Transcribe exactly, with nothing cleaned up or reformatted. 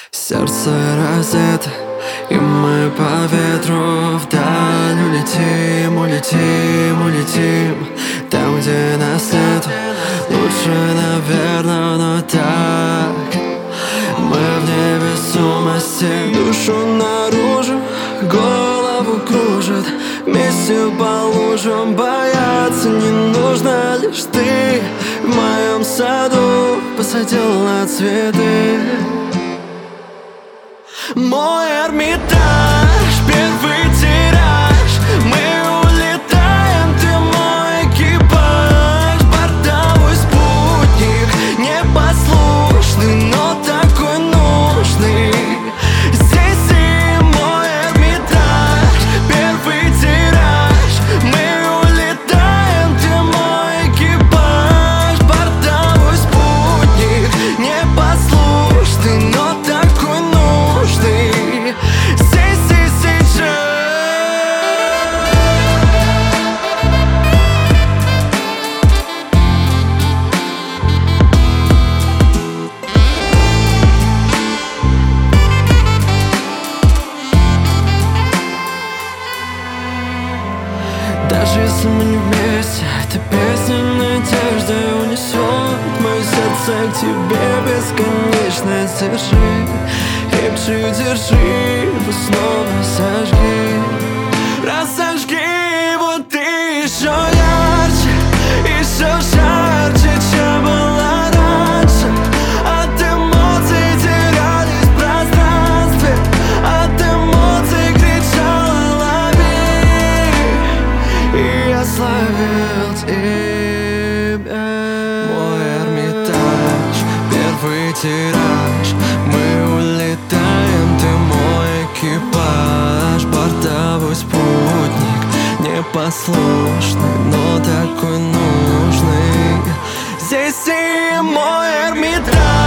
Сердце разбито, и мы по ветру вдаль улетим, улетим, улетим. Там, где нас нет, лучше, наверное, но так. Мы в невесомости, душу наружу, голову кружит. Вместе по лужам бояться не нужно. Лишь ты в моем саду посадила цветы. Мой Эрмитаж, первый тираж. Мы улетаем, ты мой экипаж. Бортовой спутник, непослушный, но такой нужный. Здесь и мой Эрмитаж, первый тираж. Мы улетаем, ты мой экипаж. Бортовой спутник, непослушный, но такой нужный. Здесь и сейчас. Даже если мы не вместе, эта песня надежды унесет мое сердце к тебе бесконечно. Держи, крепче держи, его снова сожги. Рассожги вот ты еще ярче, еще жарче, чем было раньше. От эмоций терялись в пространстве, от эмоций кричала лови, и я словил тебя. Мой Эрмитаж, первый тираж. Мы улетаем, ты мой экипаж. Бортовой спутник, непослушный, но такой нужный. Здесь и мой Эрмитаж.